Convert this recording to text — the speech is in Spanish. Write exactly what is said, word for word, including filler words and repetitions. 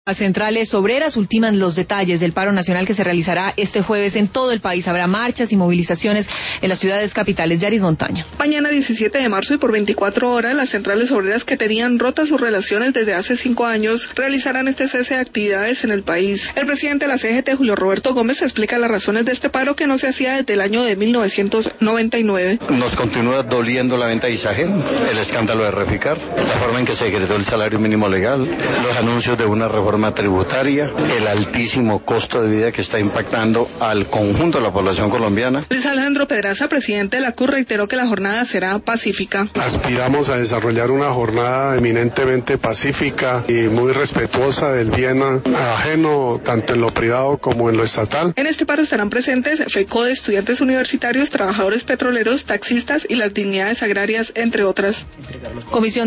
Las centrales obreras ultiman los detalles del paro nacional que se realizará este jueves en todo el país. Habrá marchas y movilizaciones en las ciudades capitales. Yaris Montaño. Mañana diecisiete de marzo y por veinticuatro horas, las centrales obreras que tenían rotas sus relaciones desde hace cinco años realizarán este cese de actividades en el país. El presidente de la C G T, Julio Roberto Gómez, explica las razones de este paro que no se hacía desde el año de mil novecientos noventa y nueve. Nos continúa doliendo la venta de Isagen, el escándalo de Reficar, la forma en que se decretó el salario mínimo legal, los anuncios de una reforma tributaria, el altísimo costo de vida que está impactando al conjunto de la población colombiana. Luis Alejandro Pedraza, presidente de la C U, reiteró que la jornada será pacífica. Aspiramos a desarrollar una jornada eminentemente pacífica y muy respetuosa del bien ajeno, tanto en lo privado como en lo estatal. En este paro estarán presentes FECODE, estudiantes universitarios, trabajadores petroleros, taxistas y las dignidades agrarias, entre otras. Comisión